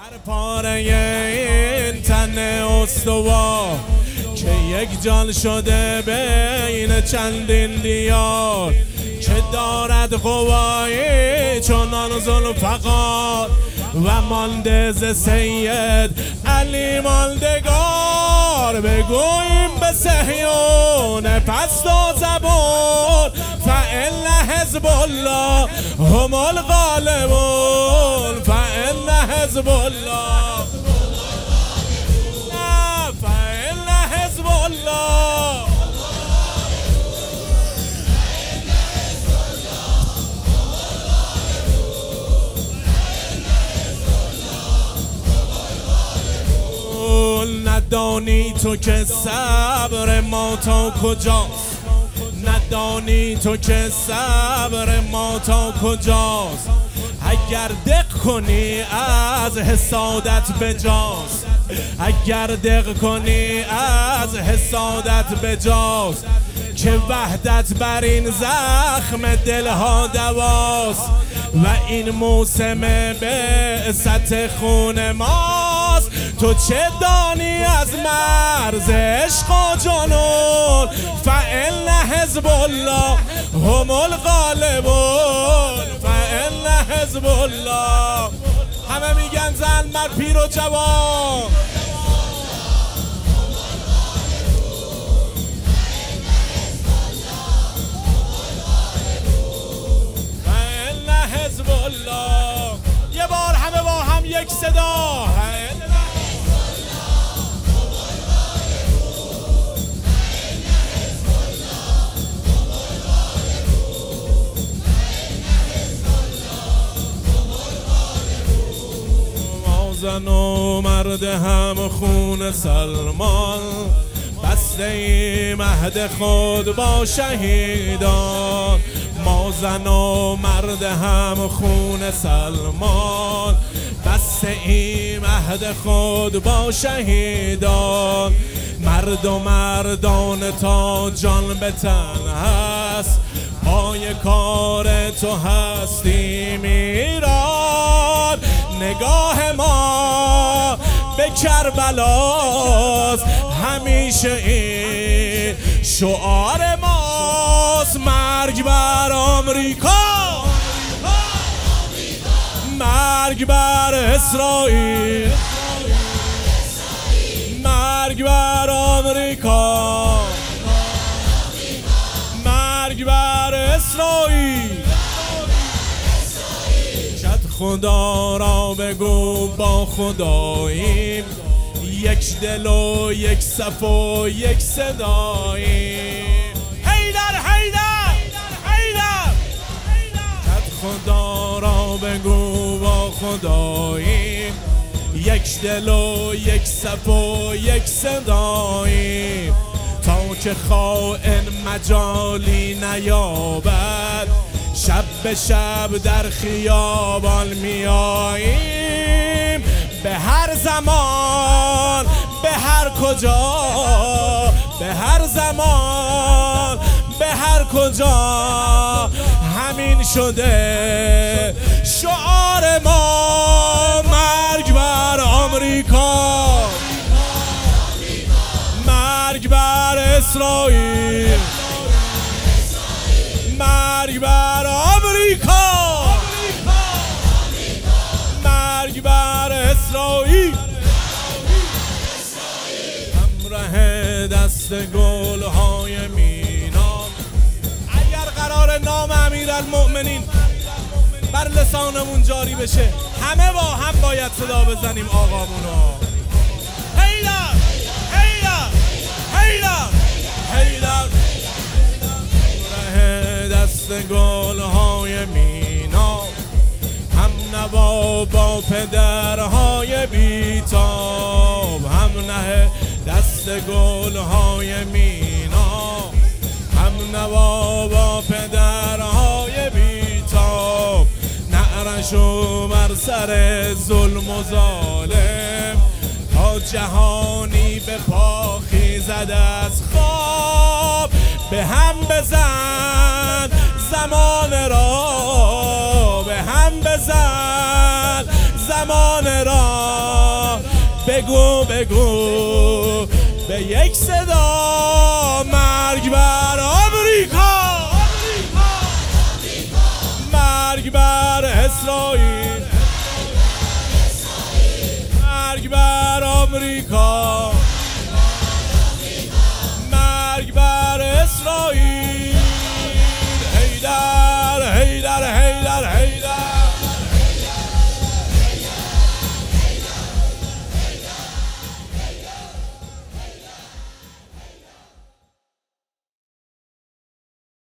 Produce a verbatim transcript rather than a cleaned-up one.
هر پاره این تن استوار که یک جان شده بین چندین دیار، که دارد قوایی چنان ذوالفقار و مانده ز سید علی ماندگار. بگوییم به صهیون پست و زبون فإن حزب الله هم الغالبون، فإن حزب الله فإن حزب الله ندانی تو که صبر ما تا کجاست، ندانی تو که صبر ما تا کجاست. اگر دق کنی از حسادت بجاست، اگر دق کنی از حسادت بجاست. که وحدت بر این زخم دلها دواست و این موسم بعثت خون ماست. تو چه دانی از مرز عشق و جنون فإن حزب الله هم الغالبون، فإن حزب الله. همه میگن زن مرد پیر و جوان حزب الله. یه بار همه با هم یک صدا ما زن و مرد هم خون سلمان، بسته ایم عهد خود با شهیدان. ما زن و مرد هم خون سلمان، بسته ایم عهد خود با شهیدان. مرد و مردان تا جان به تن هست، پای کار تو هستیم ایران. نگاه ما به کربلاست، همیشه این شعار ماست. مرگ بر آمریکا، مرگ بر اسرائیل، مرگ بر آمریکا، مرگ بر اسرائیل. شد خدا را بگو با خداییم، یک دل و یک صف و یک صداییم. حیدر حیدر حیدر شد خدا را بگو با خداییم، یک دل و یک صف و یک صداییم. تا که خائن مجالی نیابد، شب به شب در خیابان میاییم. به هر زمان به هر کجا، به هر زمان به هر کجا، همین شده شعار ما. مرگ بر آمریکا، مرگ بر اسرائیل، مرگ بر آمریکا، مرگ بر اسرائیل. همراه دست گلهای مینام، اگر قرار نام امیرالمؤمنین بر لسانمون جاری بشه، همه با هم باید صدا بزنیم آقامونو. حیدر حیدر حیدر حیدر. همراه دست گلهای مینام، هم نوا با پدرهای بیتاب. هم نه دست گلهای مینا، هم نوا با پدرهای بیتاب. نعرشو بر سر ظلم و ظالم، تا جهانی به پا خیزد از خواب. به هم بزن زمان را، به هم بزن زمان را. بگو بگو به یک صدا مرگ برا